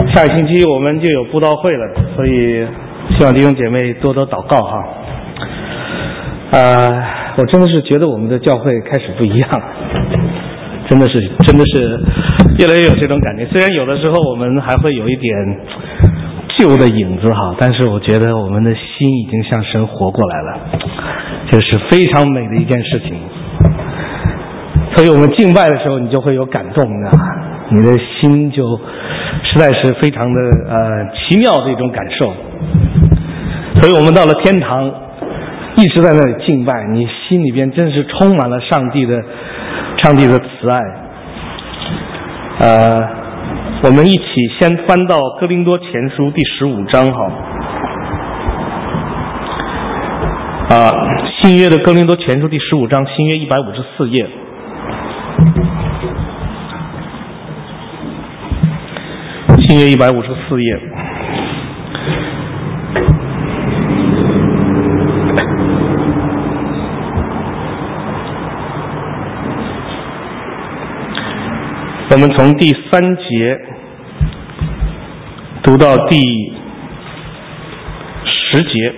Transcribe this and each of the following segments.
下个星期我们就有布道会了，所以希望弟兄姐妹多多祷告哈。我真的是觉得我们的教会开始不一样，真的是越来越有这种感觉。虽然有的时候我们还会有一点旧的影子哈，但是我觉得我们的心已经向神活过来了，这是非常美的一件事情。所以我们敬拜的时候，你就会有感动的，你的心就实在是非常的奇妙的一种感受。所以我们到了天堂，一直在那里敬拜，你心里边真是充满了上帝的慈爱。我们一起先翻到哥林多前书第15章哈。新约的哥林多前书第15章，新约154页。新约154页。我们从第3节读到第10节，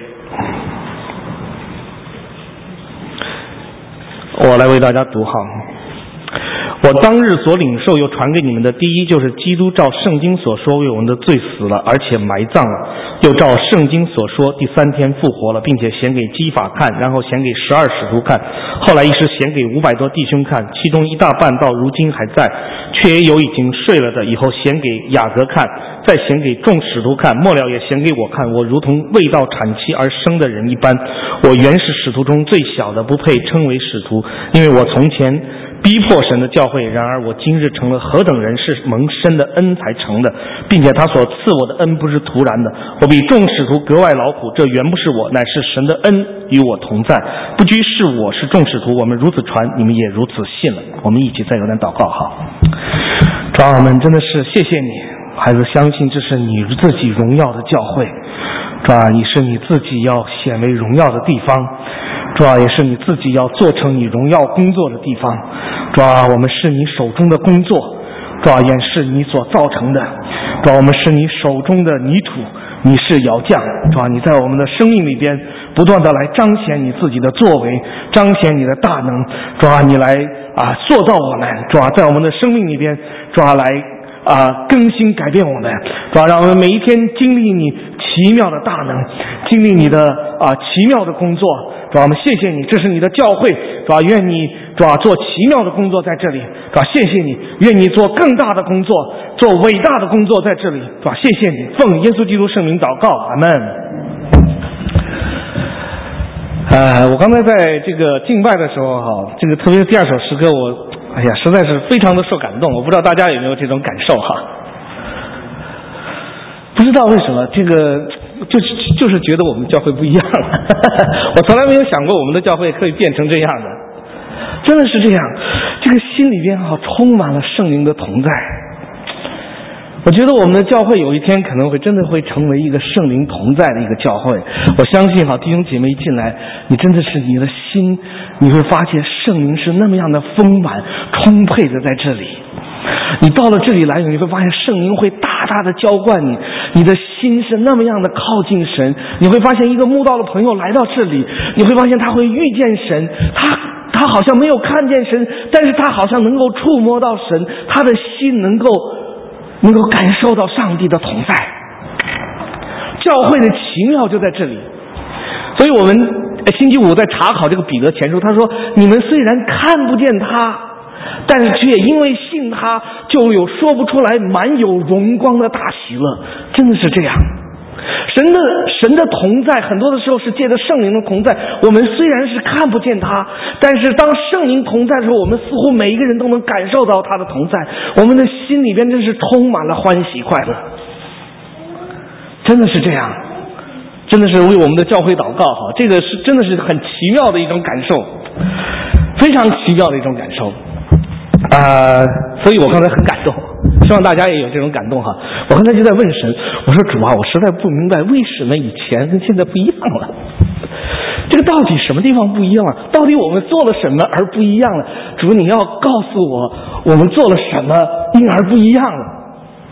我来为大家读哈。我当日所领受又传给你们的第一，就是基督照圣经所说为我们的罪死了，而且埋葬了，又照圣经所说第3天复活了，并且显给基法看，然后显给12使徒看，后来一时显给500多弟兄看，其中一大半到如今还在，却也有已经睡了的，以后显给雅各看，再显给众使徒看，末了也显给我看。我如同未到产期而生的人一般，我原是使徒中最小的，不配称为使徒，因为我从前逼迫神的教会，然而我今日成了何等人，是蒙神的恩才成的，并且他所赐我的恩不是突然的，我比众使徒格外劳苦，这原不是我，乃是神的恩与我同在，不拘是我是众使徒，我们如此传，你们也如此信了。我们一起再有点祷告哈。主啊，我们真的是谢谢你，孩子相信这是你自己荣耀的教会，主啊，你是你自己要显为荣耀的地方，主啊，也是你自己要做成你荣耀工作的地方，主啊，我们是你手中的工作，主啊，也是你所造成的，主啊，我们是你手中的泥土，你是窑匠，主啊，你在我们的生命里边不断的来彰显你自己的作为，彰显你的大能，主啊，你来塑造我们，主啊，在我们的生命里边，主啊，来更新改变我们，主啊，让我们每一天经历你奇妙的大能，经历你的奇妙的工作，主啊，我们谢谢你，这是你的教会，主啊，愿你主啊做奇妙的工作在这里，主啊，谢谢你，愿你做更大的工作，做伟大的工作在这里，主啊，谢谢你，奉耶稣基督圣名祷告，阿们。我刚才在这个敬拜的时候哈，这个特别是第2首诗歌，我实在是非常的受感动，我不知道大家有没有这种感受哈。不知道为什么这个就是觉得我们教会不一样了我从来没有想过我们的教会可以变成这样的，真的是这样，这个心里边充满了圣灵的同在。我觉得我们的教会有一天可能会真的会成为一个圣灵同在的一个教会。我相信弟兄姐妹一进来，你真的是你的心，你会发现圣灵是那么样的丰满充沛的在这里。你到了这里来，你会发现圣灵会大大的浇灌你，你的心是那么样的靠近神。你会发现一个慕道的朋友来到这里，你会发现他会遇见神，他好像没有看见神，但是他好像能够触摸到神，他的心能够感受到上帝的同在。教会的奇妙就在这里。所以我们星期5在查考这个彼得前书，他说你们虽然看不见他，但是却因为信他，就有说不出来满有荣光的大喜乐。真的是这样，神的同在很多的时候是借着圣灵的同在，我们虽然是看不见他，但是当圣灵同在的时候，我们似乎每一个人都能感受到他的同在，我们的心里边真是充满了欢喜快乐。真的是这样，真的是为我们的教会祷告哈，这个是真的是很奇妙的一种感受，非常奇妙的一种感受。所以我刚才很感动，希望大家也有这种感动哈。我刚才就在问神，我说主啊，我实在不明白为什么以前跟现在不一样了，这个到底什么地方不一样了？到底我们做了什么而不一样了？主，你要告诉我们做了什么因而不一样了。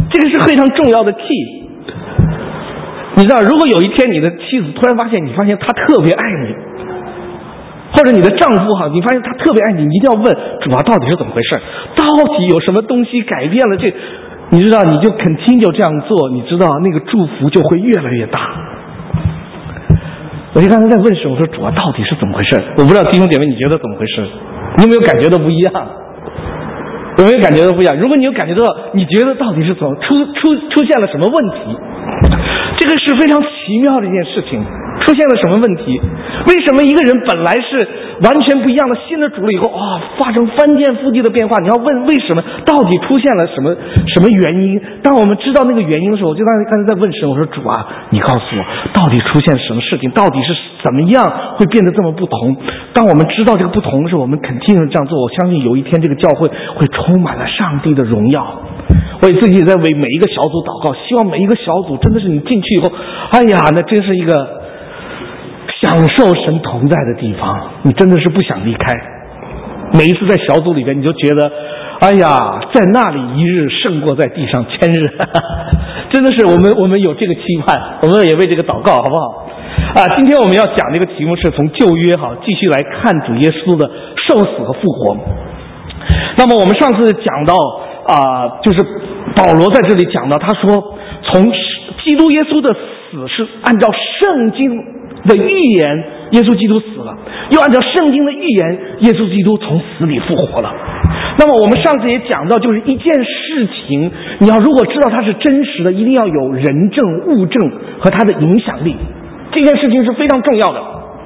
这个是非常重要的 key。你知道，如果有一天你的妻子突然发现她特别爱你，或者你的丈夫你发现他特别爱你，你一定要问主啊，到底是怎么回事？到底有什么东西改变了这？你知道，你就continue这样做，你知道那个祝福就会越来越大。我就刚才在问神，我说主啊，到底是怎么回事？我不知道弟兄姐妹你觉得怎么回事？你有没有感觉到不一样？有没有感觉到不一样？如果你有感觉到，你觉得到底是怎么出现了什么问题？这个是非常奇妙的一件事情。出现了什么问题？为什么一个人本来是完全不一样的，信了主了以后发生翻天覆地的变化？你要问为什么？到底出现了什么原因？当我们知道那个原因的时候，我就刚才在问神，我说主啊，你告诉我，到底出现什么事情？到底是怎么样会变得这么不同？当我们知道这个不同的时候，我们肯定这样做。我相信有一天这个教会会充满了上帝的荣耀。我也自己在为每一个小组祷告，希望每一个小组真的是你进去以后，哎呀，那真是一个享受神同在的地方，你真的是不想离开。每一次在小组里边，你就觉得，哎呀，在那里一日胜过在地上千日，真的是我们有这个期盼，我们也为这个祷告，好不好？今天我们要讲这个题目是从旧约继续来看主耶稣的受死和复活。那么我们上次讲到就是保罗在这里讲到，他说从基督耶稣的死是按照圣经的预言，耶稣基督死了，又按照圣经的预言，耶稣基督从死里复活了。那么我们上次也讲到，就是一件事情，你要如果知道它是真实的，一定要有人证、物证和它的影响力，这件事情是非常重要的。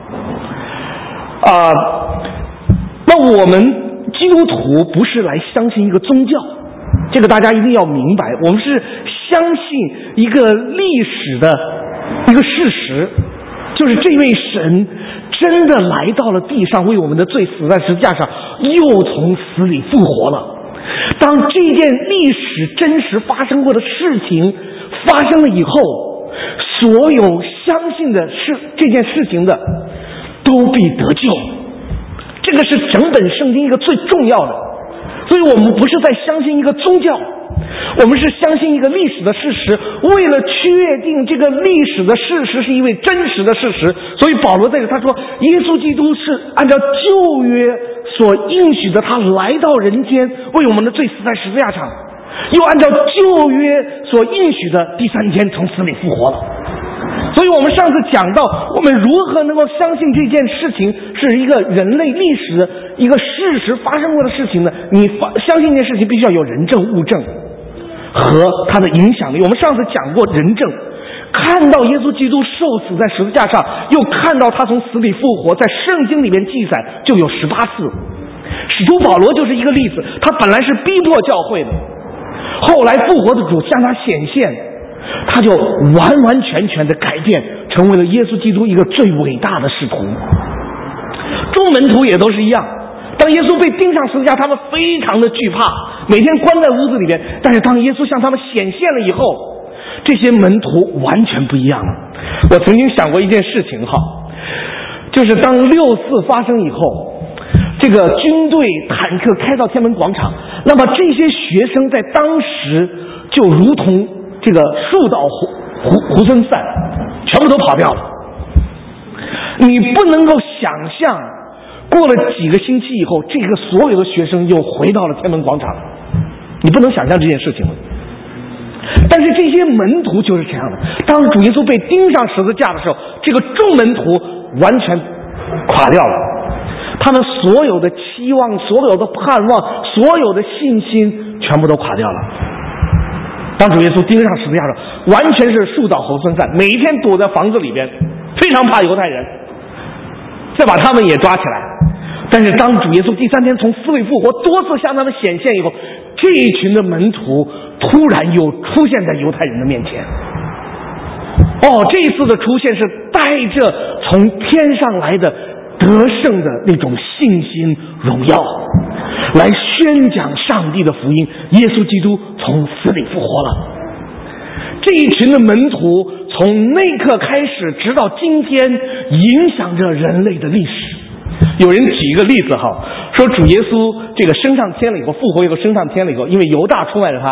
那我们基督徒不是来相信一个宗教，这个大家一定要明白，我们是相信一个历史的一个事实，就是这位神真的来到了地上，为我们的罪死在十字架上，又从死里复活了。当这件历史真实发生过的事情发生了以后，所有相信的是这件事情的都必得救。这个是整本圣经一个最重要的。所以我们不是在相信一个宗教，我们是相信一个历史的事实。为了确定这个历史的事实是一位真实的事实，所以保罗在这他说，耶稣基督是按照旧约所应许的，他来到人间，为我们的罪死在十字架上，又按照旧约所应许的，第三天从死里复活了。所以我们上次讲到，我们如何能够相信这件事情是一个人类历史的一个事实发生过的事情呢？你相信这件事情必须要有人证、物证和它的影响力。我们上次讲过人证，看到耶稣基督受死在十字架上，又看到他从死里复活，在圣经里面记载就有18次。使徒保罗就是一个例子，他本来是逼迫教会的，后来复活的主向他显现，他就完完全全的改变，成为了耶稣基督一个最伟大的使徒。众门徒也都是一样，当耶稣被钉上十字架，他们非常的惧怕，每天关在屋子里边。但是当耶稣向他们显现了以后，这些门徒完全不一样了。我曾经想过一件事情就是当6·4发生以后，这个军队坦克开到天安门广场，那么这些学生在当时就如同这个树倒猢狲散，全部都跑掉了。你不能够想象，过了几个星期以后，这个所有的学生又回到了天安门广场，你不能想象这件事情了。但是这些门徒就是这样的，当主耶稣被钉上十字架的时候，这个众门徒完全垮掉了，他们所有的期望、所有的盼望、所有的信心全部都垮掉了。当主耶稣钉上十字架的时候，完全是树倒猢狲散，每一天躲在房子里边，非常怕犹太人再把他们也抓起来。但是当主耶稣第3天从死里复活，多次向他们显现以后，这一群的门徒突然又出现在犹太人的面前。这一次的出现是带着从天上来的得胜的那种信心荣耀，来宣讲上帝的福音，耶稣基督从死里复活了。这一群的门徒从那刻开始直到今天，影响着人类的历史。有人举一个例子说主耶稣这个升上天了以后，复活以后升上天了以后，因为犹大出卖了他，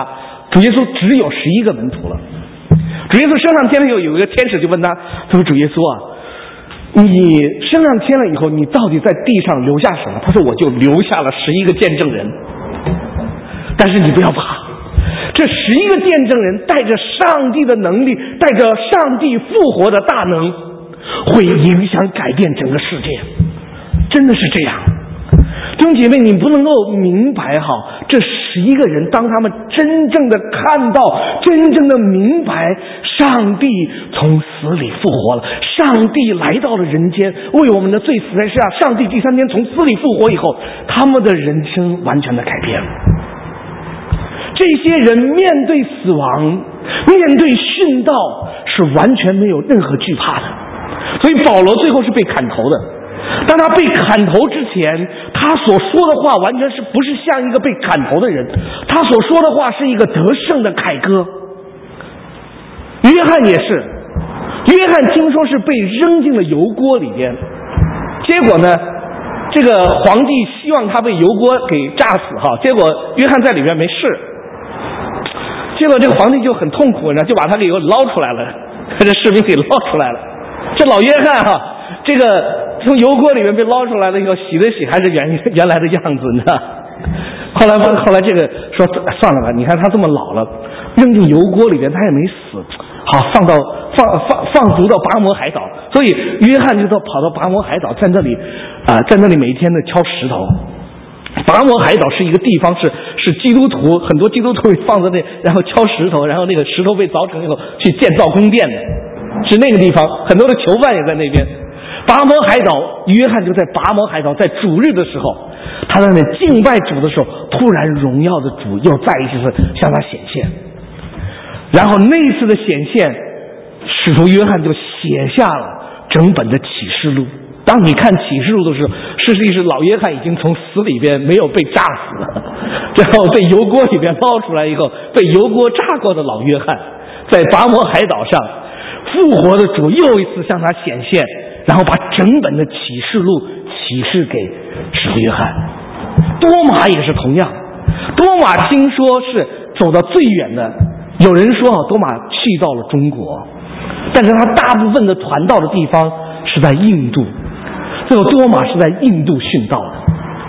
主耶稣只有11个门徒了。主耶稣升上天了以后，有一个天使就问他，他说：“主耶稣啊，你升上天了以后，你到底在地上留下什么？”他说：“我就留下了11个见证人。但是你不要怕，这11个见证人带着上帝的能力，带着上帝复活的大能，会影响改变整个世界。真的是这样。”弟兄姐妹，你不能够明白这11个人，当他们真正的看到，真正的明白上帝从死里复活了，上帝来到了人间，为我们的罪死在世上，上帝第3天从死里复活以后，他们的人生完全的改变了。这些人面对死亡，面对殉道，是完全没有任何惧怕的。所以保罗最后是被砍头的。当他被砍头之前，他所说的话完全是不是像一个被砍头的人，他所说的话是一个得胜的凯歌。约翰也是，约翰听说是被扔进了油锅里边，结果呢，这个皇帝希望他被油锅给炸死结果约翰在里边没事，结果这个皇帝就很痛苦呢，就把他给捞出来了，这士兵给捞出来了。这老约翰这个从油锅里面被捞出来了以后，洗的洗还是原来的样子，你知道。后来这个说算了吧，你看他这么老了，扔进油锅里边他也没死，好放逐到拔摩海岛，所以约翰就跑到拔摩海岛，在那里每天的敲石头。拔摩海岛是一个地方，是基督徒，很多基督徒放在那，然后敲石头，然后那个石头被凿成以后去建造宫殿的，是那个地方，很多的囚犯也在那边。拔摩海岛，约翰就在拔摩海岛，在主日的时候，他在那敬拜主的时候，突然荣耀的主又再一次向他显现，然后那一次的显现，使徒约翰就写下了整本的启示录。当你看启示录的时候，实际是老约翰已经从死里边没有被炸死了，然后被油锅里边捞出来以后，被油锅炸过的老约翰，在拔摩海岛上，复活的主又一次向他显现，然后把整本的启示录启示给使徒约翰。多马也是同样，多马听说是走到最远的，有人说多马去到了中国，但是他大部分的传道的地方是在印度，最后多马是在印度殉道的。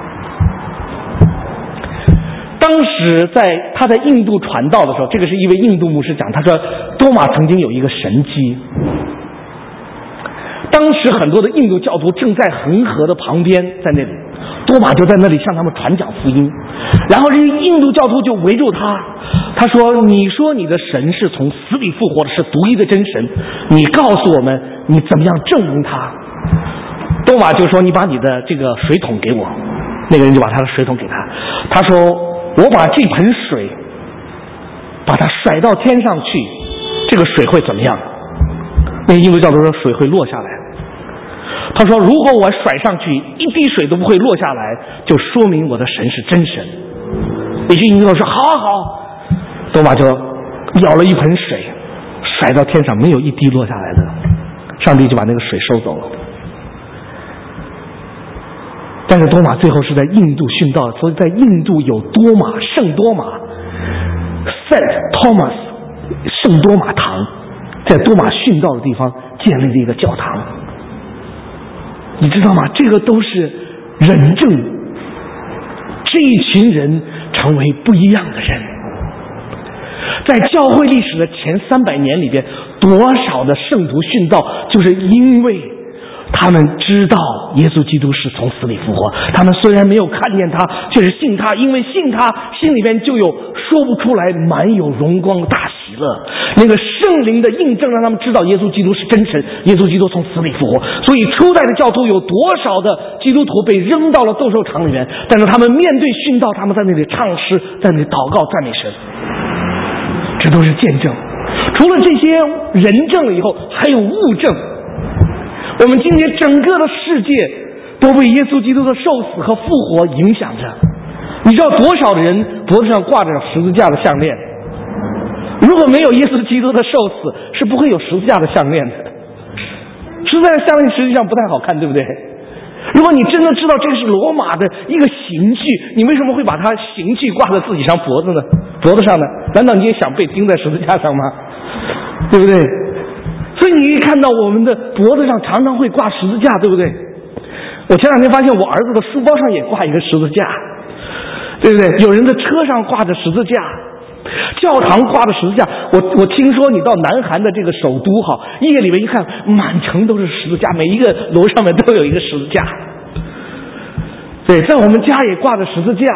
当时他在印度传道的时候，这个是一位印度牧师讲，他说多马曾经有一个神迹。当时很多的印度教徒正在恒河的旁边，在那里，多马就在那里向他们传讲福音，然后这些印度教徒就围住他，他说：“你说你的神是从死里复活的，是独一的真神，你告诉我们你怎么样证明他？”多马就说：“你把你的这个水桶给我。”那个人就把他的水桶给他，他说：“我把这盆水把它甩到天上去，这个水会怎么样？”那个印度教徒说：“水会落下来。”他说：“如果我甩上去一滴水都不会落下来，就说明我的神是真神。”那些印度教徒说：“好好好。”多马就舀了一盆水甩到天上，没有一滴落下来的，上帝就把那个水收走了。但是多马最后是在印度殉道，所以在印度有多马，圣多马 Saint Thomas 圣多马堂，在多马殉道的地方建立了一个教堂。你知道吗？这个都是人证，这一群人成为不一样的人。在教会历史的前300年里边，多少的圣徒殉道，就是因为他们知道耶稣基督是从死里复活，他们虽然没有看见他，却是信他，因为信他，心里边就有说不出来满有荣光的大喜乐。那个圣灵的印证让他们知道耶稣基督是真神，耶稣基督从死里复活。所以初代的教徒有多少的基督徒被扔到了斗兽场里面，但是他们面对殉道，他们在那里唱诗，在那里祷告赞美神，这都是见证。除了这些人证了以后，还有物证。我们今天整个的世界都被耶稣基督的受死和复活影响着。你知道多少人脖子上挂着十字架的项链？如果没有耶稣基督的受死，是不会有十字架的项链的。十字架的项链实际上不太好看，对不对？如果你真的知道这个是罗马的一个刑具，你为什么会把它刑具挂在自己上脖子呢？ 脖子上呢？难道你也想被钉在十字架上吗？对不对？所以你可以看到我们的脖子上常常会挂十字架，对不对？我前两天发现我儿子的书包上也挂一个十字架，对不对？有人的车上挂着十字架，教堂挂着十字架。我听说你到南韩的这个首都夜里面一看，满城都是十字架，每一个楼上面都有一个十字架。对，在我们家也挂着十字架，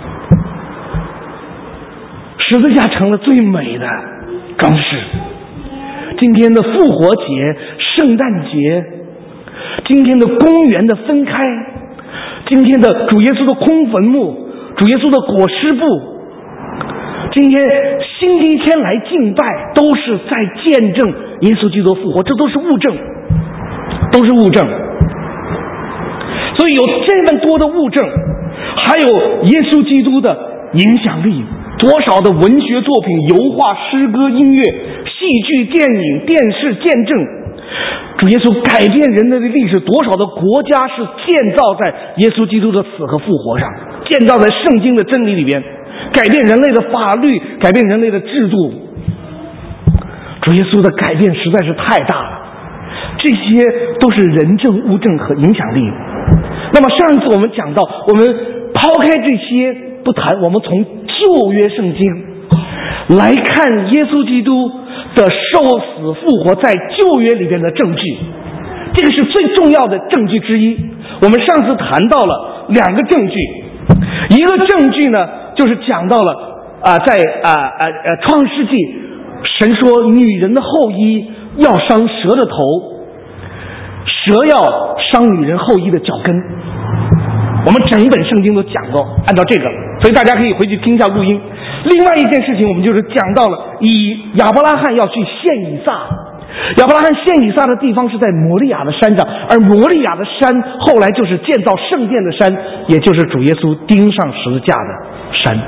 十字架成了最美的装饰。今天的复活节、圣诞节，今天的公园的分开，今天的主耶稣的空坟墓，主耶稣的裹尸布，今天星期天来敬拜，都是在见证耶稣基督复活，这都是物证，都是物证。所以有这么多的物证，还有耶稣基督的影响力，多少的文学作品、油画、诗歌、音乐、戏剧、电影、电视见证主耶稣改变人类的历史，多少的国家是建造在耶稣基督的死和复活上，建造在圣经的真理里边，改变人类的法律，改变人类的制度。主耶稣的改变实在是太大了，这些都是人证、物证和影响力。那么上一次我们讲到，我们抛开这些不谈，我们从旧约圣经来看耶稣基督的受死复活在旧约里边的证据，这个是最重要的证据之一。我们上次谈到了两个证据，一个证据呢就是讲到了在创世纪，神说女人的后衣要伤蛇的头，蛇要伤女人后衣的脚跟。我们整本圣经都讲过，按照这个，所以大家可以回去听一下录音。另外一件事情，我们就是讲到了亚伯拉罕要去献以撒。亚伯拉罕献以撒的地方是在摩利亚的山上，而摩利亚的山后来就是建造圣殿的山，也就是主耶稣钉上十字架的山。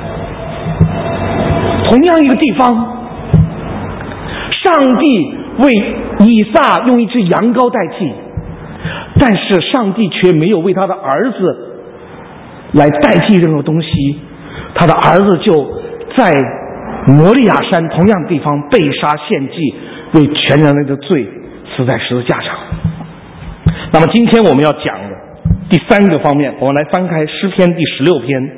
同样一个地方，上帝为以撒用一只羊羔代替，但是上帝却没有为他的儿子来代替任何东西，他的儿子就在摩利亚山同样的地方被杀献祭，为全人类的罪死在十字架上。那么今天我们要讲的第三个方面，我们来翻开诗篇第16篇，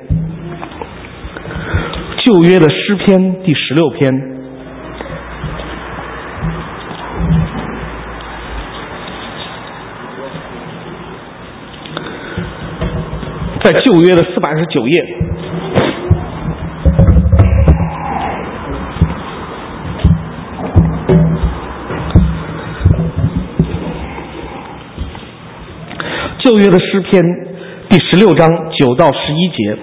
旧约的诗篇第16篇。在旧约的429页，旧约的诗篇第16章9到11节。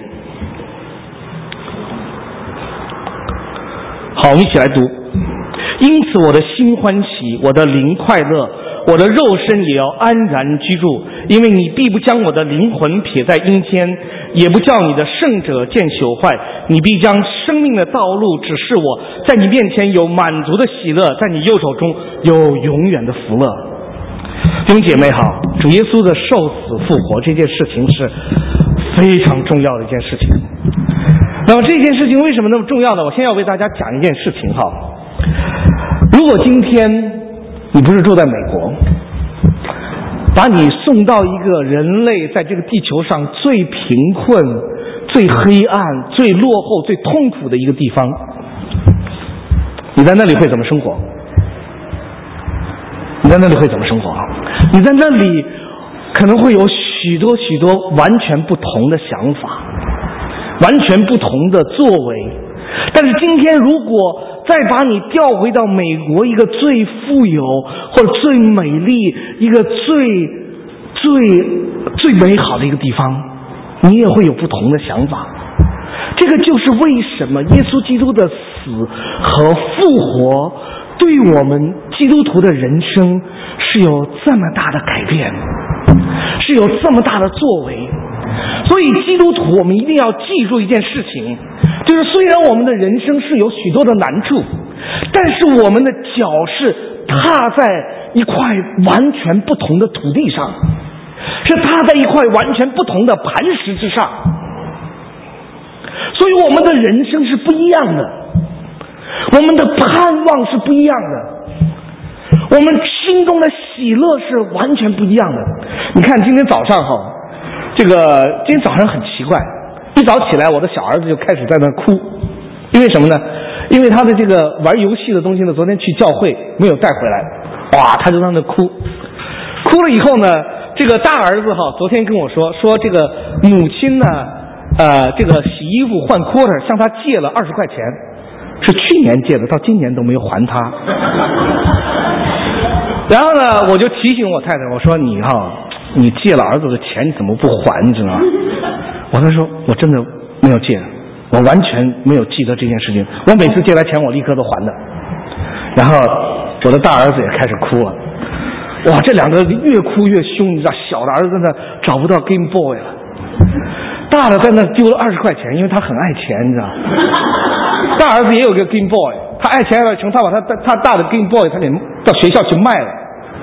好，我们一起来读。因此我的心欢喜，我的灵快乐，我的肉身也要安然居住，因为你必不将我的灵魂撇在阴间，也不叫你的圣者见朽坏。你必将生命的道路指示我，在你面前有满足的喜乐，在你右手中有永远的福乐。弟兄姐妹好，主耶稣的受死复活这件事情是非常重要的一件事情。那么这件事情为什么那么重要呢？我先要为大家讲一件事情哈。如果今天你不是住在美国，把你送到一个人类在这个地球上最贫困、最黑暗、最落后、最痛苦的一个地方，你在那里会怎么生活？你在那里会怎么生活？你在那里可能会有许多许多完全不同的想法，完全不同的作为。但是今天如果再把你调回到美国一个最富有或者最美丽、一个最美好的一个地方，你也会有不同的想法。这个就是为什么耶稣基督的死和复活对我们基督徒的人生是有这么大的改变，是有这么大的作为。所以基督徒我们一定要记住一件事情，就是虽然我们的人生是有许多的难处，但是我们的脚是踏在一块完全不同的土地上，是踏在一块完全不同的磐石之上。 所以我们的人生是不一样的，我们的盼望是不一样的，我们心中的喜乐是完全不一样的。你看今天早上今天早上很奇怪，一早起来我的小儿子就开始在那哭，因为什么呢？因为他的这个玩游戏的东西呢，昨天去教会没有带回来，哇，他就在那哭了以后呢，这个大儿子昨天跟我说这个母亲呢这个洗衣服换 quarter 向他借了20块钱，是去年借的，到今年都没有还他。然后呢，我就提醒我太太，我说你借了儿子的钱，你怎么不还？你知道吗？我跟他说，我真的没有借，我完全没有记得这件事情。我每次借来钱，我立刻都还的。然后我的大儿子也开始哭了，哇，这两个越哭越凶，你知道，小的儿子在那找不到 Game Boy 了，大的在那丢了20块钱，因为他很爱钱，你知道。大儿子也有个 Game Boy， 他爱钱爱到成，他把他大的 Game Boy 他给到学校去卖了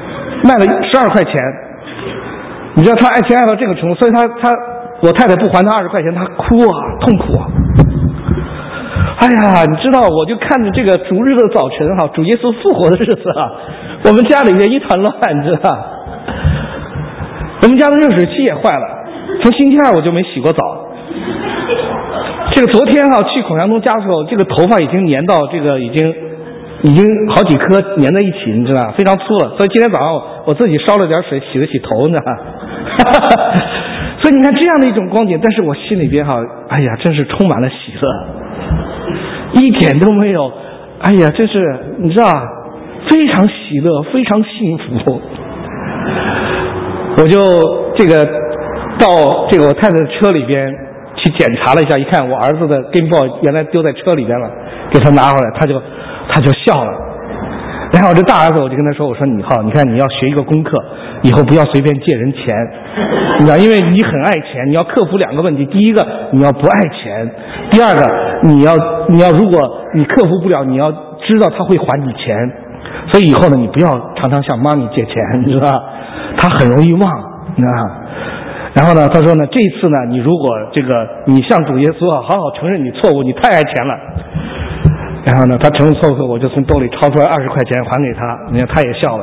12块钱。你知道他爱钱爱到这个程度，所以我太太不还他20块钱，他哭啊，痛苦啊。哎呀，你知道，我就看着这个主日的早晨主耶稣复活的日子我们家里面一团乱，你知道。我们家的热水器也坏了，从星期二我就没洗过澡。这个昨天去孔祥东家的时候，这个头发已经粘到这个已经好几颗粘在一起，你知道，非常粗了。所以今天早上我自己烧了点水洗了洗头，你知道。所以你看这样的一种光景，但是我心里边哎呀，真是充满了喜乐，一点都没有，哎呀，真是你知道，非常喜乐，非常幸福。我就到这个我太太的车里边去检查了一下，一看我儿子的 Game Boy 原来丢在车里边了，给他拿回来，他就笑了。然后这大儿子我就跟他说，我说你看你要学一个功课，以后不要随便借人钱，你知道，因为你很爱钱，你要克服2个问题，第一个你要不爱钱，第二个你要如果你克服不了，你要知道他会还你钱，所以以后呢你不要常常向妈咪借钱，你知道吧，他很容易忘，你知道吧。然后呢他说呢，这次呢你如果你向主耶稣好好承认你错误，你太爱钱了。然后呢他承认错误，我就从兜里掏出来20块钱还给他，你看他也笑了。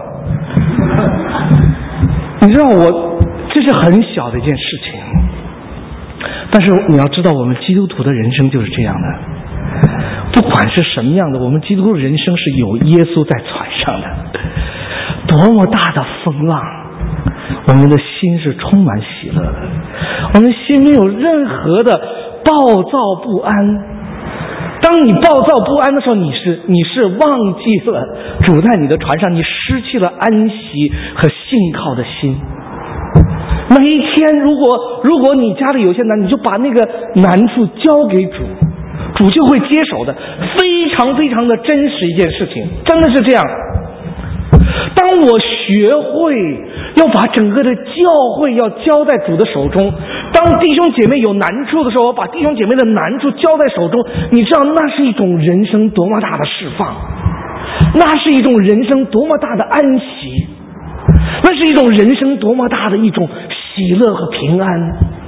你知道这是很小的一件事情，但是你要知道我们基督徒的人生就是这样的，不管是什么样的，我们基督徒的人生是有耶稣在船上的，多么大的风浪，我们的心是充满喜乐的，我们心没有任何的暴躁不安。当你暴躁不安的时候，你是忘记了主在你的船上，你失去了安息和信靠的心。每一天如果你家里有些难，你就把那个难处交给主，主就会接手的，非常非常的真实一件事情，真的是这样。当我学会要把整个的教会要交在主的手中，当弟兄姐妹有难处的时候，我把弟兄姐妹的难处交在手中，你知道那是一种人生多么大的释放，那是一种人生多么大的安息，那是一种人生多么大的一种喜乐和平安。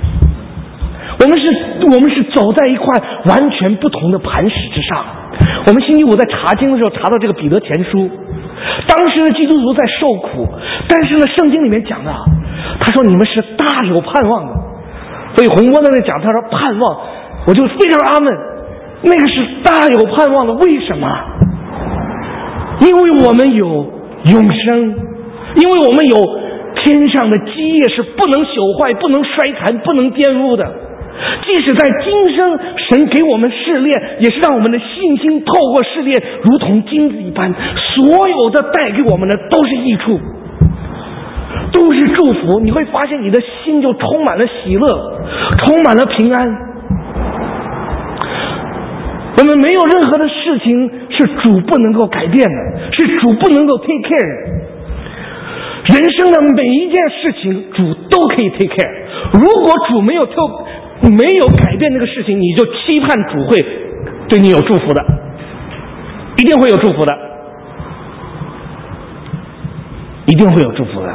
我们是走在一块完全不同的磐石之上。我们星期五在查经的时候查到这个彼得前书，当时的基督徒在受苦，但是呢圣经里面讲的，他说你们是大有盼望的。所以洪波在那讲，他说盼望，我就非常阿们，那个是大有盼望的。为什么？因为我们有永生，因为我们有天上的基业是不能朽坏、不能衰残、不能玷污的。即使在今生神给我们试炼，也是让我们的信心透过试炼如同金子一般，所有的带给我们的都是益处，都是祝福。你会发现你的心就充满了喜乐，充满了平安。我们没有任何的事情是主不能够改变的，是主不能够 take care。人生的每一件事情主都可以 take care。如果主没有改变这个事情，你就期盼主会对你有祝福的，一定会有祝福的，一定会有祝福的。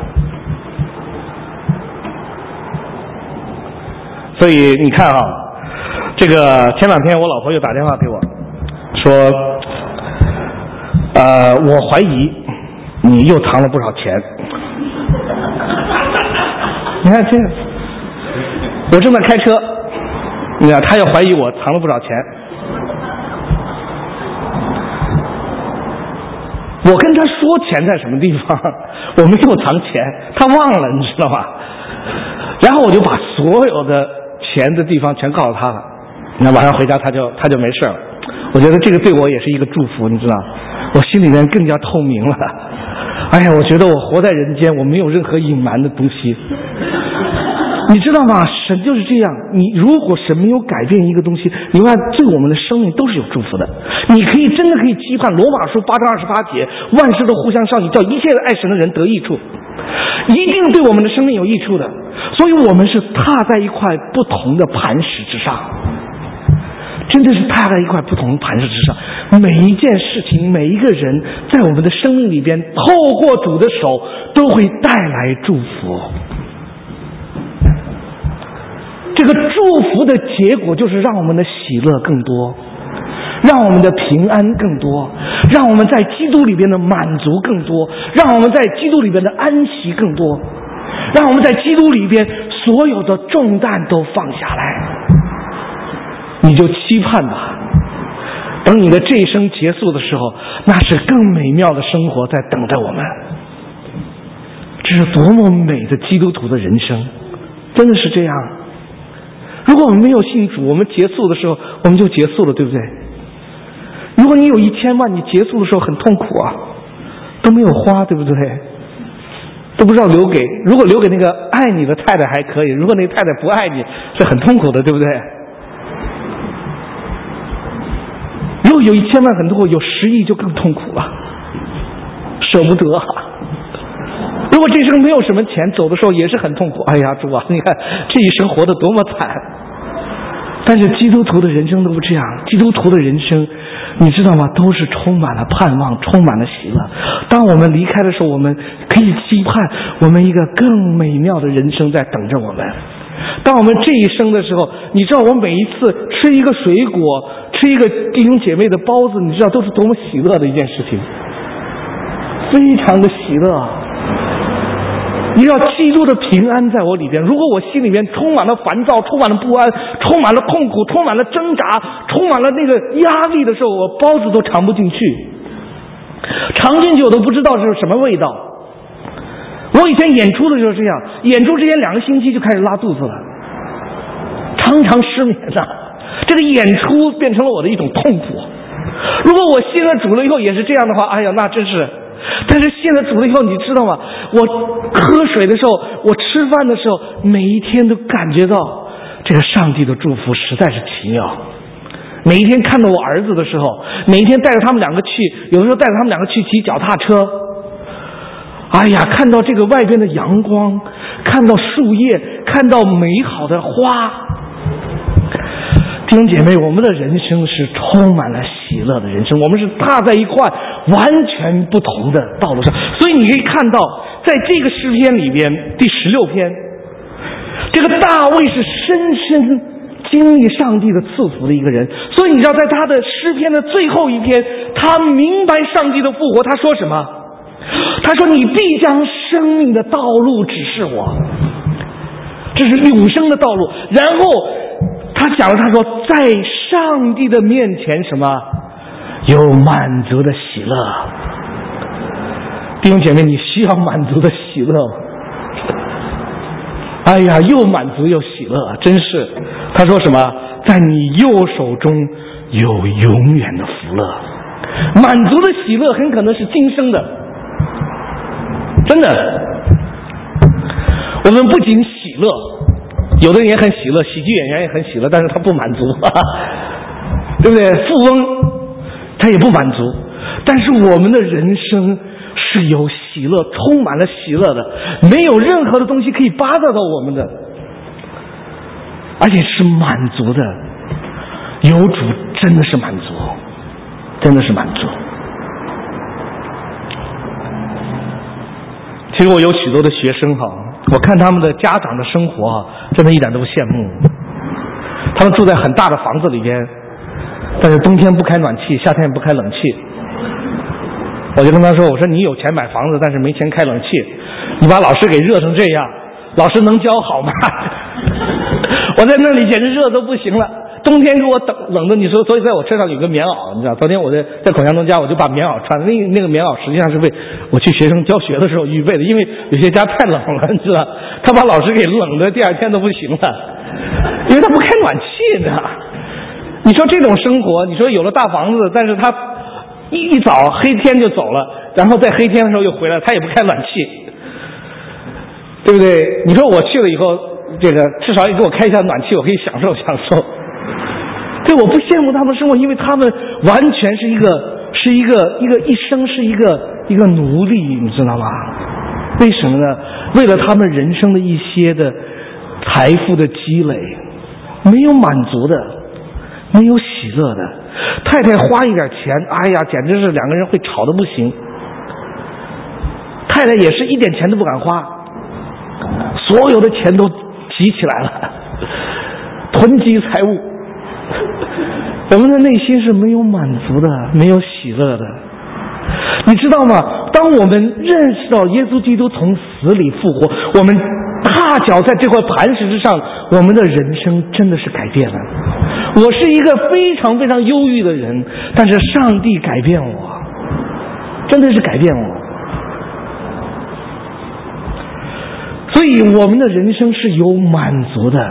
所以你看这个前两天我老婆又打电话给我，说，我怀疑你又藏了不少钱。你看这个，我正在开车，你看他又怀疑我藏了不少钱。我跟他说钱在什么地方，我没有藏钱，他忘了，你知道吗？然后我就把所有的钱的地方全告诉他了。那晚上回家他就没事了。我觉得这个对我也是一个祝福，你知道，我心里面更加透明了。哎呀，我觉得我活在人间，我没有任何隐瞒的东西。你知道吗？神就是这样，你如果神没有改变一个东西，你看对我们的生命都是有祝福的。你可以真的可以期盼罗马书8章28节，万事都互相效力，叫一切爱神的人得益处，一定对我们的生命有益处的。所以我们是踏在一块不同的磐石之上，真的是踏在一块不同的磐石之上。每一件事情，每一个人在我们的生命里边，透过主的手都会带来祝福。这个祝福的结果就是让我们的喜乐更多，让我们的平安更多，让我们在基督里边的满足更多，让我们在基督里边的安息更多，让我们在基督里边所有的重担都放下来。你就期盼吧，等你的这一生结束的时候，那是更美妙的生活在等着我们。这是多么美的基督徒的人生，真的是这样。如果我们没有信主，我们结束的时候我们就结束了，对不对？如果你有1000万，你结束的时候很痛苦啊，都没有花，对不对？都不知道留给，如果留给那个爱你的太太还可以，如果那个太太不爱你，是很痛苦的，对不对？如果有1000万很痛苦，有10亿就更痛苦了，舍不得啊。如果这生没有什么钱，走的时候也是很痛苦。哎呀，主啊，你看这一生活得多么惨！但是基督徒的人生都不这样，基督徒的人生，你知道吗？都是充满了盼望，充满了喜乐。当我们离开的时候，我们可以期盼我们一个更美妙的人生在等着我们。当我们这一生的时候，你知道我每一次吃一个水果，吃一个弟兄姐妹的包子，你知道都是多么喜乐的一件事情，非常的喜乐。你知道基督的平安在我里边，如果我心里边充满了烦躁，充满了不安，充满了痛苦，充满了挣扎，充满了那个压力的时候，我包子都尝不进去，尝进去我都不知道是什么味道。我以前演出的时候这样，演出之前2个星期就开始拉肚子了，常常失眠了。这个演出变成了我的一种痛苦。如果我信了主了以后也是这样的话，哎呀，那真是。但是信了主了以后，你知道吗？我喝水的时候，我吃饭的时候，每一天都感觉到这个上帝的祝福实在是奇妙。每一天看到我儿子的时候，每一天带着他们2个去，有的时候带着他们2个去骑脚踏车，哎呀，看到这个外边的阳光，看到树叶，看到美好的花。弟兄姐妹，我们的人生是充满了喜乐的人生，我们是踏在一块完全不同的道路上。所以你可以看到，在这个诗篇里边第16篇，这个大卫是深深经历上帝的赐福的一个人。所以你知道，在他的诗篇的最后一篇，他明白上帝的复活，他说什么？他说：你必将生命的道路指示我，这是永生的道路。然后他讲了，他说在上帝的面前什么有满足的喜乐。弟兄姐妹，你需要满足的喜乐吗？哎呀，又满足又喜乐，真是。他说什么？在你右手中有永远的福乐。满足的喜乐很可能是今生的，真的。我们不仅喜乐，有的人也很喜乐，喜剧演员也很喜乐，但是他不满足，对不对？富翁他也不满足，但是我们的人生是有喜乐，充满了喜乐的，没有任何的东西可以巴得到我们的，而且是满足的。有主真的是满足，真的是满足。其实我有许多的学生哈，我看他们的家长的生活真的一点都不羡慕。 他们住在很大的房子里边，但是冬天不开暖气，夏天不开冷气。我就跟他说，我说你有钱买房子，但是没钱开冷气，你把老师给热成这样，老师能教好吗？我在那里简直热都不行了，冬天给我冷的，你说，所以在我车上有个棉袄，你知道，昨天我在孔祥东家，我就把棉袄穿，那个棉袄实际上是为我去学生教学的时候预备的，因为有些家太冷了，你知道，他把老师给冷的第二天都不行了，因为他不开暖气呢。你说这种生活，你说有了大房子，但是他一早黑天就走了，然后在黑天的时候又回来，他也不开暖气，对不对？你说我去了以后，这个至少也给我开一下暖气，我可以享受享受。对，我不羡慕他们生活，因为他们完全是一生是一个奴隶，你知道吗？为什么呢？为了他们人生的一些的财富的积累，没有满足的，没有喜乐的。太太花一点钱，哎呀，简直是两个人会吵得不行。太太也是一点钱都不敢花，所有的钱都集起来了，囤积财物。我们的内心是没有满足的，没有喜乐的。你知道吗？当我们认识到耶稣基督从死里复活，我们踏脚在这块磐石之上，我们的人生真的是改变了。我是一个非常非常忧郁的人，但是上帝改变我，真的是改变我。所以我们的人生是有满足的，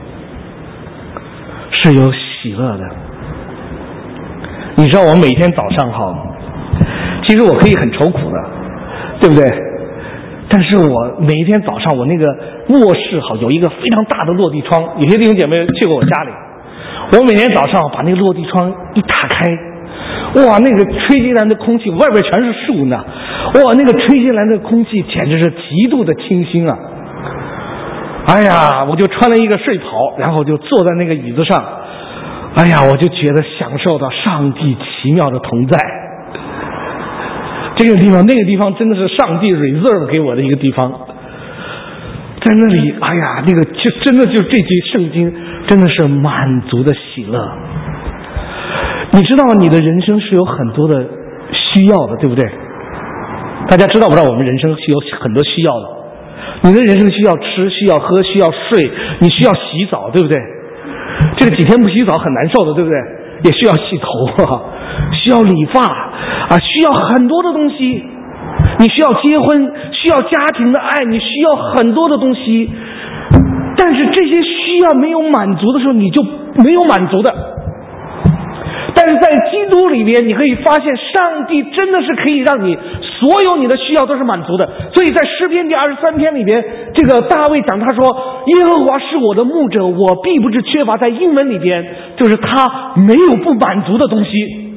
是有喜乐的。你知道我每天早上其实我可以很愁苦的，对不对？但是我每一天早上，我那个卧室有一个非常大的落地窗，有些弟兄姐妹去过我家里，我每天早上把那个落地窗一打开，哇，那个吹进来的空气，外边全是树呢，哇，那个吹进来的空气简直是极度的清新啊！哎呀，我就穿了一个睡袍，然后就坐在那个椅子上，哎呀，我就觉得享受到上帝奇妙的同在。这个地方那个地方真的是上帝 reserve 给我的一个地方，在那里，哎呀，那个就真的就这句圣经真的是满足的喜乐。你知道你的人生是有很多的需要的，对不对？大家知道不知道我们人生是有很多需要的？你的人生需要吃，需要喝，需要睡，你需要洗澡，对不对？这个几天不洗澡很难受的，对不对？也需要洗头需要理发需要很多的东西。你需要结婚，需要家庭的爱，你需要很多的东西。但是这些需要没有满足的时候，你就没有满足的。但是在基督里面，你可以发现上帝真的是可以让你所有你的需要都是满足的。所以在诗篇第23篇里边，这个大卫讲，他说耶和华是我的牧者，我必不致缺乏。在英文里边就是他没有不满足的东西。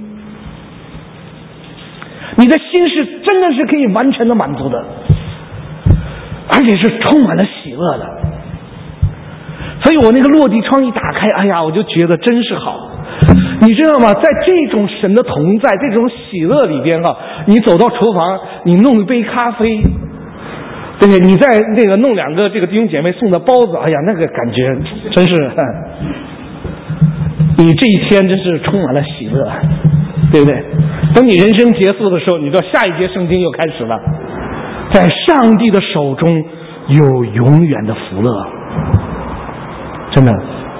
你的心是真的是可以完全的满足的，而且是充满了喜乐的。所以我那个落地窗一打开，哎呀，我就觉得真是好。你知道吗？在这种神的同在，这种喜乐里边你走到厨房，你弄一杯咖啡，对不对？你再那个弄两个这个弟兄姐妹送的包子，哎呀，那个感觉真是，你这一天真是充满了喜乐，对不对？等你人生结束的时候，你知道下一节圣经又开始了，在上帝的手中有永远的福乐，真的。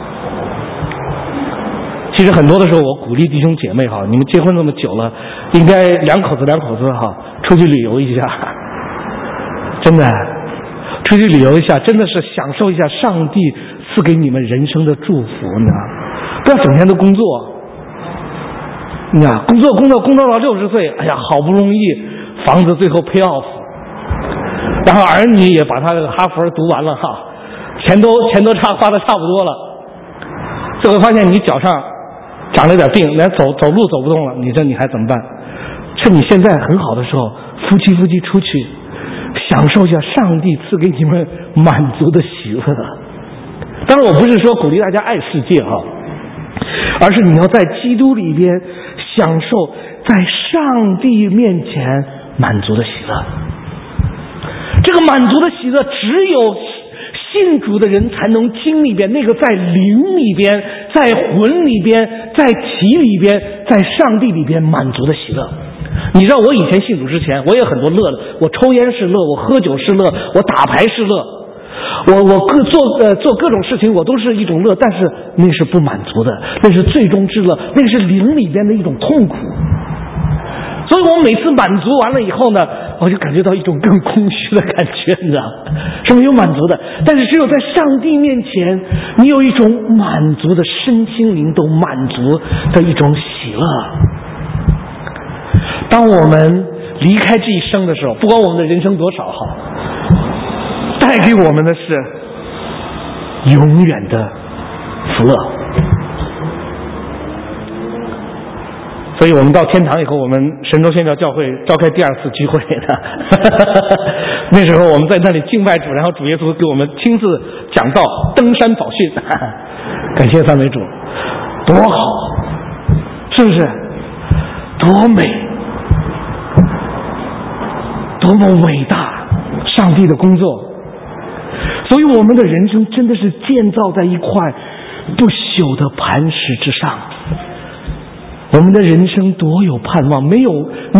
其实很多的时候，我鼓励弟兄姐妹你们结婚这么久了，应该两口子出去旅游一下，真的，出去旅游一下，真的是享受一下上帝赐给你们人生的祝福呢。不要整天都工作，你看工作到60岁，哎呀，好不容易房子最后 pay off， 然后儿女也把他这个哈佛读完了钱都花的差不多了，最后发现你脚上长了点病，连走路走不动了，你还怎么办？趁你现在很好的时候，夫妻出去享受一下上帝赐给你们满足的喜乐。当然我不是说鼓励大家爱世界而是你要在基督里边享受在上帝面前满足的喜乐。这个满足的喜乐只有信主的人才能经历边，那个在灵里边在魂里边，在体里边，在上帝里边满足的喜乐。你知道我以前信主之前，我也很多乐的，我抽烟是乐，我喝酒是乐，我打牌是乐，我做各种事情，我都是一种乐，但是那是不满足的，那是最终之乐，那是灵里边的一种痛苦。所以我每次满足完了以后呢，我就感觉到一种更空虚的感觉，你知道是没有满足的。但是只有在上帝面前，你有一种满足的，身心灵都满足的一种喜乐。当我们离开这一生的时候，不管我们的人生多少好，带给我们的是永远的福乐。所以我们到天堂以后，我们神州宣教教会召开第2次聚会的那时候我们在那里敬拜主，然后主耶稣给我们亲自讲道，登山宝训感谢赞美主，多好，是不是？多美，多么伟大，上帝的工作。所以我们的人生真的是建造在一块不朽的磐石之上。我们的人生多有盼望，没有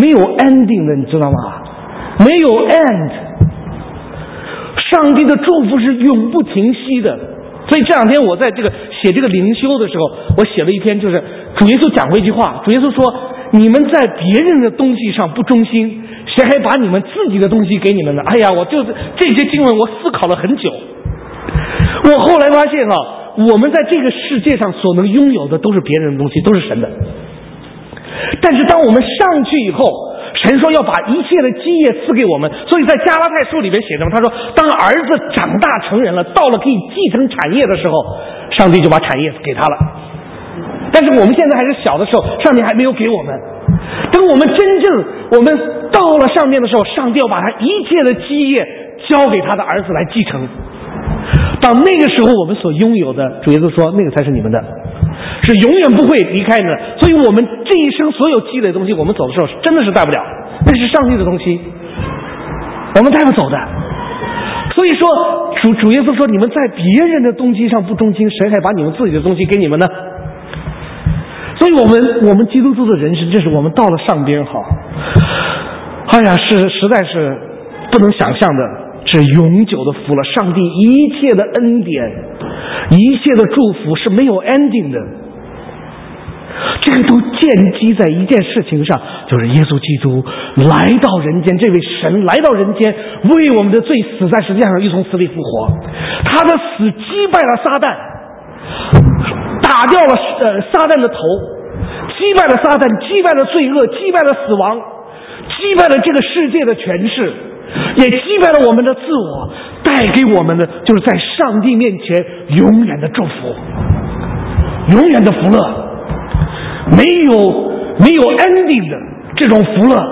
ending 的，你知道吗？没有 end。上帝的祝福是永不停息的。所以这2天我在写这个灵修的时候，我写了一篇，就是主耶稣讲过一句话，主耶稣说：你们在别人的东西上不忠心，谁还把你们自己的东西给你们呢？哎呀，我就是这些经文我思考了很久。我后来发现我们在这个世界上所能拥有的都是别人的东西，都是神的。但是当我们上去以后，神说要把一切的基业赐给我们，所以在加拉太书里面写什么？他说当儿子长大成人了，到了可以继承产业的时候，上帝就把产业给他了。但是我们现在还是小的时候，上帝还没有给我们。等我们真正我们到了上面的时候，上帝要把他一切的基业交给他的儿子来继承。到那个时候，我们所拥有的，主耶稣说那个才是你们的，是永远不会离开的。所以我们这一生所有积累的东西，我们走的时候真的是带不了，那是上帝的东西，我们带不走的。所以说主耶稣说，你们在别人的东西上不忠心，谁还把你们自己的东西给你们呢？所以我们基督徒的人生，这是我们到了上边哎呀，实在是不能想象的，是永久的福了。上帝一切的恩典，一切的祝福是没有 ending 的。这个都建基在一件事情上，就是耶稣基督来到人间，这位神来到人间，为我们的罪死在十字架上，又从死里复活。他的死击败了撒旦，打掉了撒旦的头，击败了撒旦，击败了罪恶，击败了死亡，击败了这个世界的权势，也击败了我们的自我，带给我们的就是在上帝面前永远的祝福，永远的福乐，没有 ending 的这种福乐，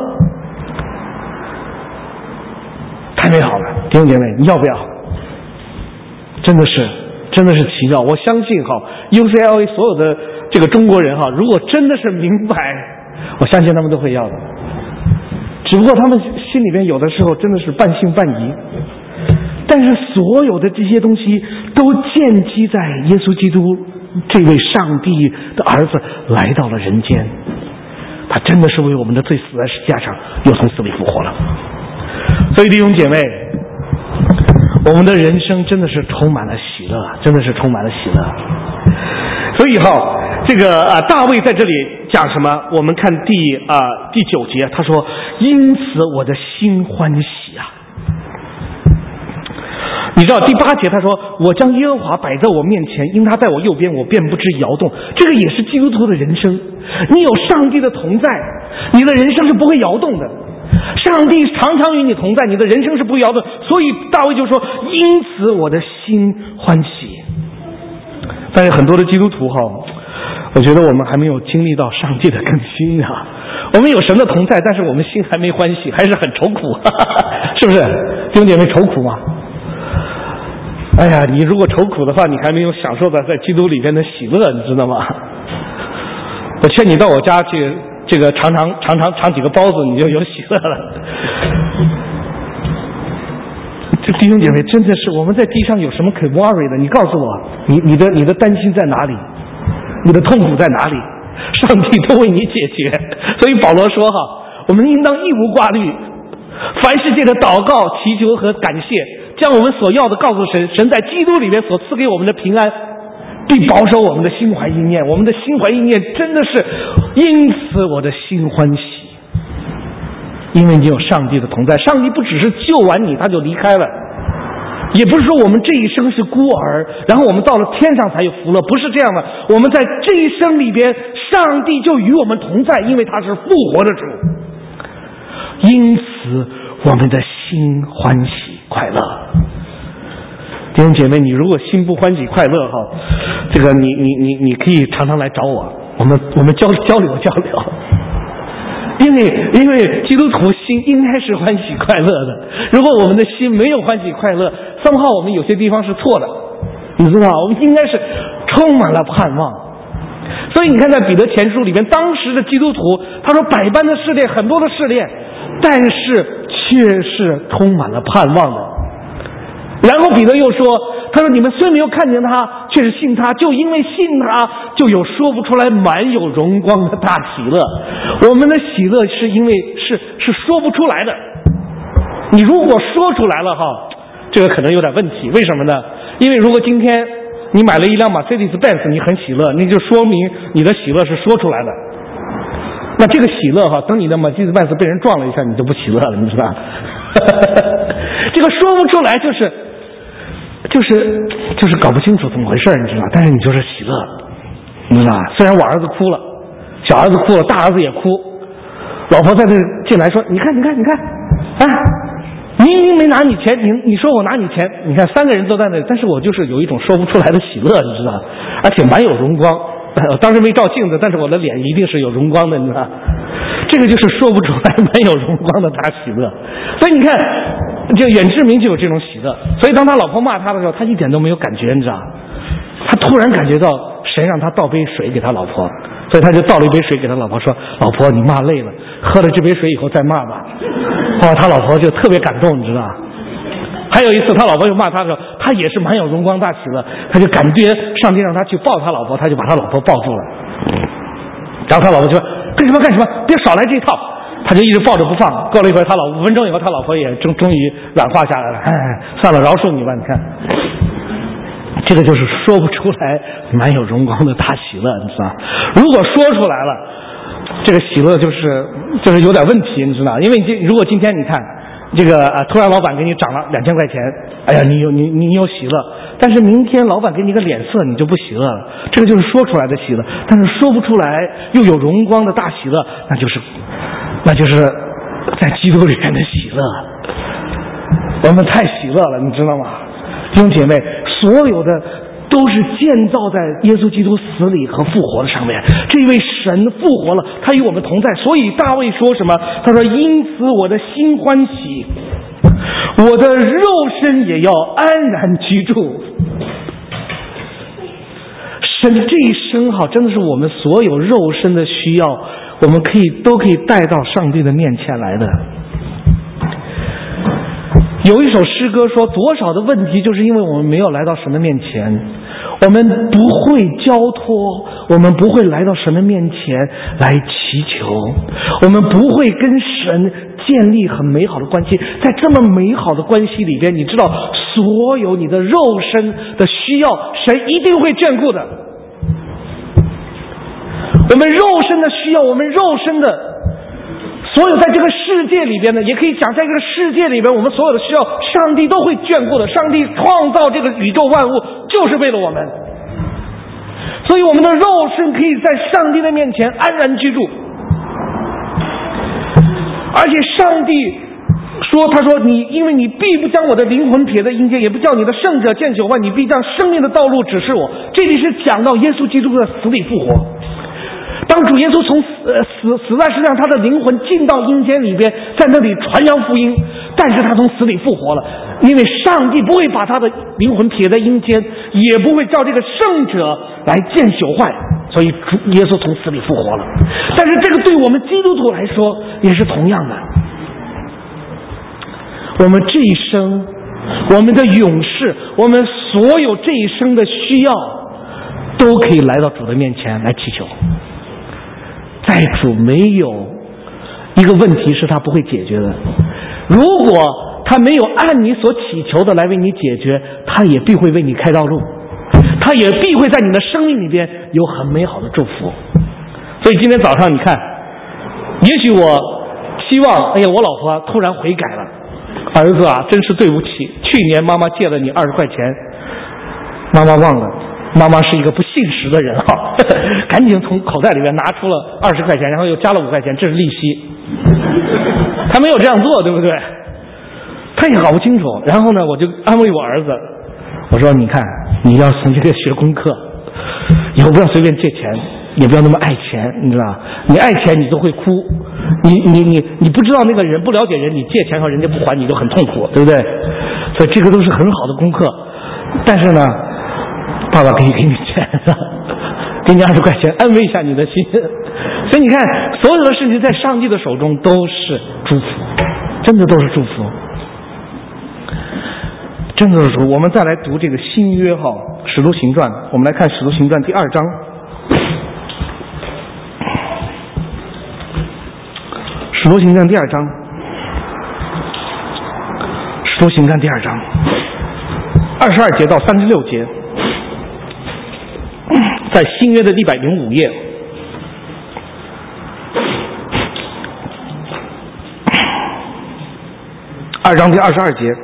太美好了。弟兄姐妹，你要不要？真的是奇妙。我相信UCLA 所有的这个中国人如果真的是明白，我相信他们都会要的。只不过他们心里边有的时候真的是半信半疑，但是所有的这些东西都建基在耶稣基督这位上帝的儿子来到了人间，他真的是为我们的罪死在十字架上，又从死里复活了。所以弟兄姐妹，我们的人生真的是充满了喜乐，真的是充满了喜乐。所以这个大卫在这里讲什么？我们看第9节，他说：因此我的心欢喜啊。你知道第8节他说：我将耶和华摆在我面前，因他在我右边，我便不知摇动。这个也是基督徒的人生，你有上帝的同在，你的人生是不会摇动的。上帝常常与你同在，你的人生是不会摇动。所以大卫就说：因此我的心欢喜。但是很多的基督徒我觉得我们还没有经历到上帝的更新啊。我们有神的同在，但是我们心还没欢喜，还是很愁苦是不是？弟兄姐妹，愁苦吗？哎呀，你如果愁苦的话，你还没有享受到在基督里边的喜乐，你知道吗？我劝你到我家去，这个尝几个包子，你就有喜乐了。这弟兄姐妹，真的是我们在地上有什么可 worry 的？你告诉我，你的担心在哪里？ 你的痛苦在哪里？上帝都为你解决。所以保罗说我们应当一无挂虑，凡事借着祷告、祈求和感谢，将我们所要的告诉神，神在基督里面所赐给我们的平安，必保守我们的心怀意念。我们的心怀意念真的是因此我的心欢喜，因为你有上帝的同在。上帝不只是救完你他就离开了，也不是说我们这一生是孤儿，然后我们到了天上才有福乐，不是这样的。我们在这一生里边，上帝就与我们同在，因为他是复活的主，因此我们的心欢喜快乐。弟兄姐妹，你如果心不欢喜快乐这个你可以常常来找我，我们交流。因为基督徒心应该是欢喜快乐的。如果我们的心没有欢喜快乐，somehow我们有些地方是错的，你知道，我们应该是充满了盼望。所以你看在彼得前书里面，当时的基督徒他说百般的试炼，很多的试炼，但是却是充满了盼望的。然后彼得又说，他说你们虽没有看见他，却是信他，就因为信他，就有说不出来满有荣光的大喜乐。我们的喜乐是因为是说不出来的。你如果说出来了这个可能有点问题。为什么呢？因为如果今天你买了一辆 Mercedes-Benz， 你很喜乐，那就说明你的喜乐是说出来的。那这个喜乐等你的 Mercedes-Benz 被人撞了一下，你就不喜乐了，你知道这个说不出来就是搞不清楚怎么回事，你知道，但是你就是喜乐，你知道，虽然我儿子哭了，小儿子哭了，大儿子也哭，老婆在这进来说，你看明明没拿你钱，你说我拿你钱，你看三个人都在那里，但是我就是有一种说不出来的喜乐，你知道，而且蛮有荣光。我当时没照镜子，但是我的脸一定是有荣光的，你知道，这个就是说不出来蛮有荣光的大喜乐。所以你看这远志明就有这种喜乐，所以当他老婆骂他的时候，他一点都没有感觉，你知道，他突然感觉到神让他倒杯水给他老婆，所以他就倒了一杯水给他老婆，说老婆你骂累了，喝了这杯水以后再骂吧。他老婆就特别感动，你知道。还有一次他老婆又骂他的时候，他也是蛮有荣光大喜乐，他就感觉上帝让他去抱他老婆，他就把他老婆抱住了。然后他老婆就说干什么，别少来这一套，他就一直抱着不放。过了一会儿5分钟以后，他老婆也终于软化下来了，算了，饶恕你吧。你看这个就是说不出来蛮有荣光的大喜乐，你知道。如果说出来了，这个喜乐就是有点问题，你知道。因为如果今天你看这个突然老板给你涨了2000块钱，哎呀你有喜乐，但是明天老板给你个脸色，你就不喜乐了。这个就是说出来的喜乐，但是说不出来又有荣光的大喜乐，那就是在基督里面的喜乐。我们太喜乐了，你知道吗？弟兄姐妹，所有的都是建造在耶稣基督死里和复活的上面。这位神复活了，他与我们同在。所以大卫说什么？他说因此我的心欢喜，我的肉身也要安然居住。神这一生真的是我们所有肉身的需要，我们都可以带到上帝的面前来的。有一首诗歌说，多少的问题就是因为我们没有来到神的面前，我们不会交托，我们不会来到神的面前来祈求，我们不会跟神建立很美好的关系。在这么美好的关系里边，你知道所有你的肉身的需要，神一定会眷顾的。我们肉身的需要，我们肉身的所有在这个世界里边呢，也可以讲在这个世界里边我们所有的需要，上帝都会眷顾的。上帝创造这个宇宙万物就是为了我们，所以我们的肉身可以在上帝的面前安然居住。而且上帝说，他说因为你必不将我的灵魂撇在阴间，也不叫你的圣者见朽坏，你必将生命的道路指示我。这里是讲到耶稣基督的死里复活。当主耶稣从死在世上，他的灵魂进到阴间里边，在那里传扬福音，但是他从死里复活了。因为上帝不会把他的灵魂撇在阴间，也不会叫这个圣者来见朽坏，所以耶稣从死里复活了。但是这个对我们基督徒来说也是同样的，我们这一生，我们的永世，我们所有这一生的需要，都都可以来到主的面前来祈求。在主没有一个问题是他不会解决的，如果他没有按你所祈求的来为你解决，他也必会为你开道路，他也必会在你的生命里边有很美好的祝福。所以今天早上你看，也许我希望，哎呀，我老婆突然悔改了，儿子啊，真是对不起，去年妈妈借了你20块钱，妈妈忘了，妈妈是一个不信实的人啊，赶紧从口袋里面拿出了20块钱，然后又加了5块钱，这是利息。他没有这样做，对不对？他也搞不清楚。然后呢，我就安慰我儿子，我说你看，你要从这个学功课，以后不要随便借钱，也不要那么爱钱，你知道吧？你爱钱你都会哭，你不知道那个人，不了解人，你借钱和人家不还你就很痛苦，对不对？所以这个都是很好的功课。但是呢，爸爸可以给你钱，给你20块钱，安慰一下你的心。所以你看，所有的事情在上帝的手中都是祝福，真的都是祝福，真的是祝福。我们再来读这个新约使徒行传，我们来看使徒行传第2章。使徒行传第2章，使徒行传第2章22节到36节，在新约的105页。2章第22节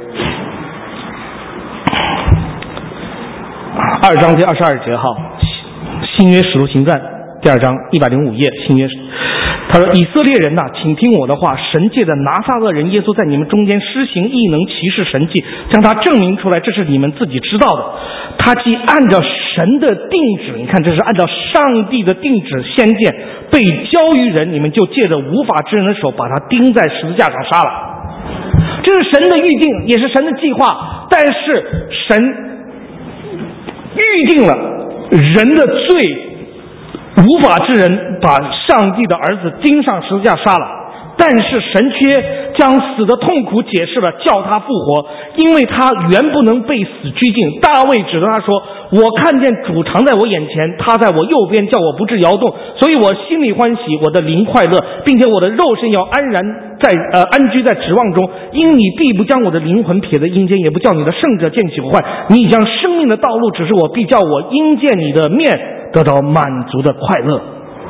，2章第22节新约使徒行传第2章105页，新约。他说：以色列人呐，请听我的话，神借着拿撒勒人耶稣在你们中间施行异能奇事神迹，将他证明出来，这是你们自己知道的。他既按照神的定旨，你看这是按照上帝的定旨先见被交于人，你们就借着无法之人的手把他钉在十字架上杀了。这是神的预定，也是神的计划，但是神预定了人的罪，无法之人把上帝的儿子钉上十字架杀了，但是神却将死的痛苦解释了，叫他复活，因为他原不能被死拘禁。大卫指着他说：我看见主常在我眼前，他在我右边，叫我不致摇动，所以我心里欢喜，我的灵快乐，并且我的肉身要安居在指望中。因你必不将我的灵魂撇在阴间，也不叫你的圣者见朽坏。你将生命的道路指示我，必叫我因见你的面得到满足的快乐。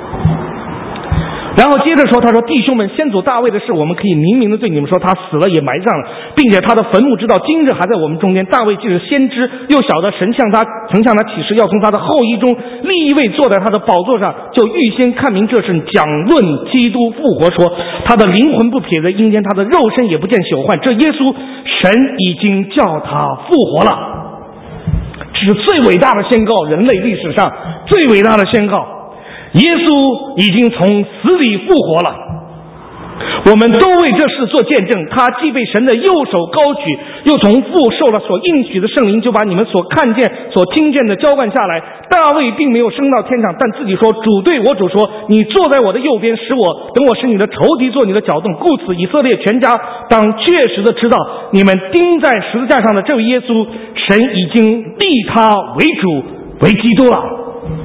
然后接着说，他说：弟兄们，先祖大卫的事，我们可以明明的对你们说，他死了也埋葬了，并且他的坟墓直到今日还在我们中间。大卫既是先知，又晓得神曾向他启示，要从他的后裔中立一位坐在他的宝座上，就预先看明这事，讲论基督复活，说他的灵魂不撇在阴间，他的肉身也不见朽坏。这耶稣，神已经叫他复活了。这是最伟大的宣告，人类历史上最伟大的宣告。耶稣已经从死里复活了，我们都为这事做见证。他既被神的右手高举，又从父受了所应许的圣灵，就把你们所看见所听见的浇灌下来。大卫并没有升到天上，但自己说：主对我主说，你坐在我的右边，等我使你的仇敌做你的脚凳。故此以色列全家当确实的知道，你们钉在十字架上的这位耶稣，神已经立他为主为基督了。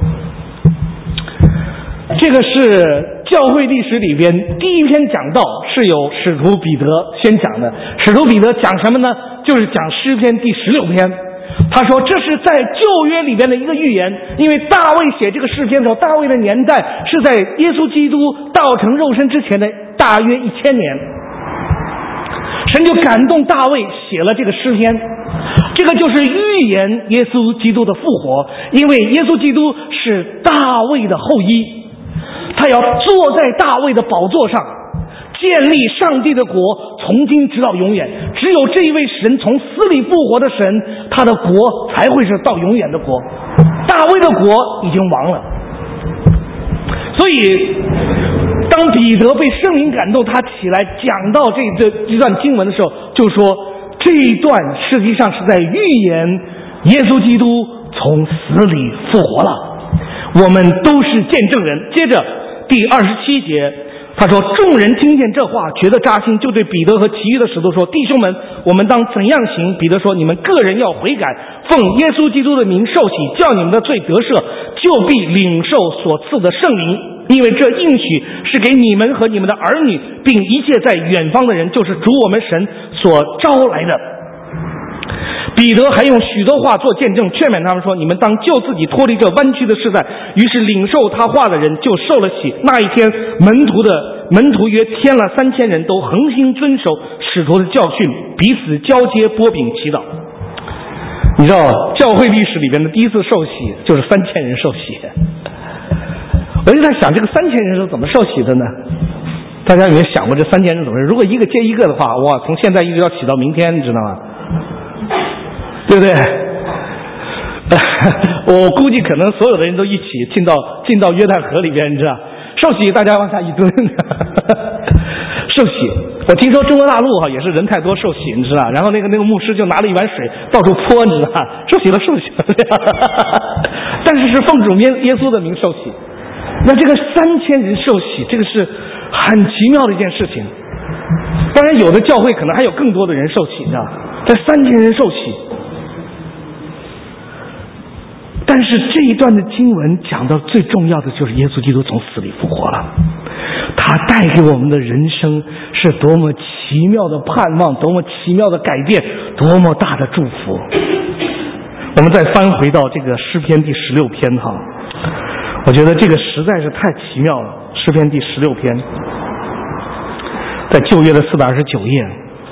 这个是教会历史里边第一篇讲道，是由使徒彼得先讲的。使徒彼得讲什么呢？就是讲诗篇第16篇。他说这是在旧约里边的一个预言，因为大卫写这个诗篇的时候，大卫的年代是在耶稣基督道成肉身之前的大约1000年。神就感动大卫写了这个诗篇，这个就是预言耶稣基督的复活，因为耶稣基督是大卫的后裔，他要坐在大卫的宝座上，建立上帝的国，从今直到永远。只有这一位神从死里复活的神，他的国才会是到永远的国。大卫的国已经亡了，所以当彼得被圣灵感动，他起来讲到这段经文的时候，就说这一段实际上是在预言耶稣基督从死里复活了，我们都是见证人。接着第27节， 他说，众人听见这话，觉得扎心，就对彼得和其余的使徒说：弟兄们，我们当怎样行？彼得说：你们个人要悔改，奉耶稣基督的名受洗，叫你们的罪得赦，就必领受所赐的圣灵，因为这应许是给你们和你们的儿女，并一切在远方的人，就是主我们神所招来的。彼得还用许多话做见证，劝勉他们说：你们当救自己脱离这弯曲的世代。于是领受他话的人就受了洗。那一天，门徒约添了3000人，都恒心遵守使徒的教训，彼此交接拨饼祈祷。你知道教会历史里边的第一次受洗就是3000人受洗。我就在想，这个3000人是怎么受洗的呢？大家有没有想过这3000人怎么？如果一个接一个的话，哇，从现在一直要洗到明天，你知道吗？对不对？我估计可能所有的人都一起进到约旦河里边，你知道，受洗大家往下一蹲，受洗。我听说中国大陆也是人太多受洗，你知道，然后那个牧师就拿了一碗水到处泼，你知道，受洗了。但是是奉主耶稣的名受洗。那这个3000人受洗，这个是很奇妙的一件事情。当然有的教会可能还有更多的人受洗，你知道，这3000人受洗。但是这一段的经文讲到最重要的就是耶稣基督从死里复活了，他带给我们的人生是多么奇妙的盼望，多么奇妙的改变，多么大的祝福。我们再翻回到这个诗篇第16篇哈，我觉得这个实在是太奇妙了。诗篇第16篇，在旧约的429页。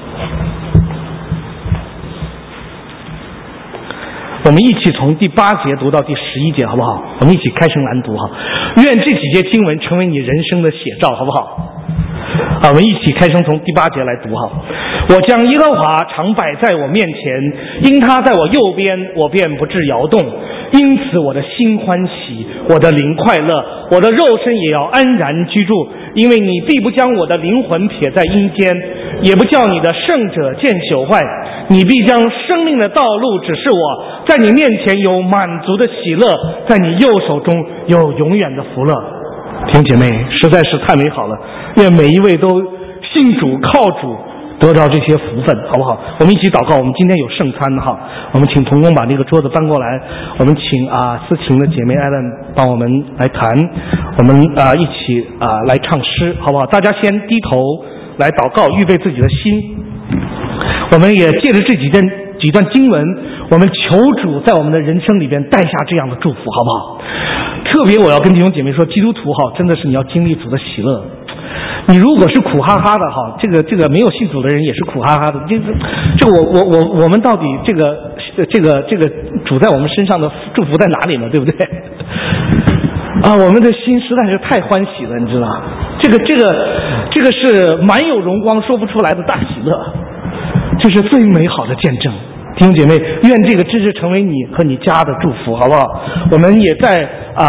我们一起从第8节读到第11节，好不好？我们一起开声来读哈。愿这几节经文成为你人生的写照，好不好？我们一起开声从第8节来读哈。我将耶和华常摆在我面前，因他在我右边，我便不致摇动。因此我的心欢喜，我的灵快乐，我的肉身也要安然居住。因为你必不将我的灵魂撇在阴间，也不叫你的圣者见朽坏。你必将生命的道路指示我，在你面前有满足的喜乐，在你右手中有永远的福乐。弟兄姐妹，实在是太美好了，愿每一位都信主靠主，得到这些福分，好不好？我们一起祷告。我们今天有圣餐哈，我们请同工把这个桌子搬过来，我们请思琴的姐妹艾伦帮我们来弹，我们一起来唱诗，好不好？大家先低头来祷告，预备自己的心。我们也借着这几段经文，我们求主在我们的人生里边带下这样的祝福，好不好？特别我要跟弟兄姐妹说，基督徒真的是你要经历主的喜乐。你如果是苦哈哈的这个没有信主的人也是苦哈哈的。这个我们到底这个主在我们身上的祝福在哪里呢？对不对？我们的心实在是太欢喜了，你知道，这个是满有荣光说不出来的大喜乐，这是最美好的见证。弟兄姐妹，愿这个知识成为你和你家的祝福，好不好？我们也在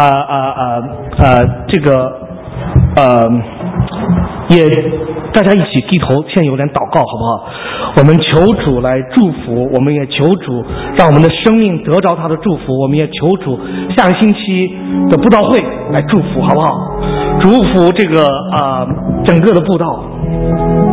也大家一起低头，现在有点祷告，好不好？我们求主来祝福，我们也求主让我们的生命得着他的祝福，我们也求主下个星期的布道会来祝福，好不好？祝福这个整个的布道。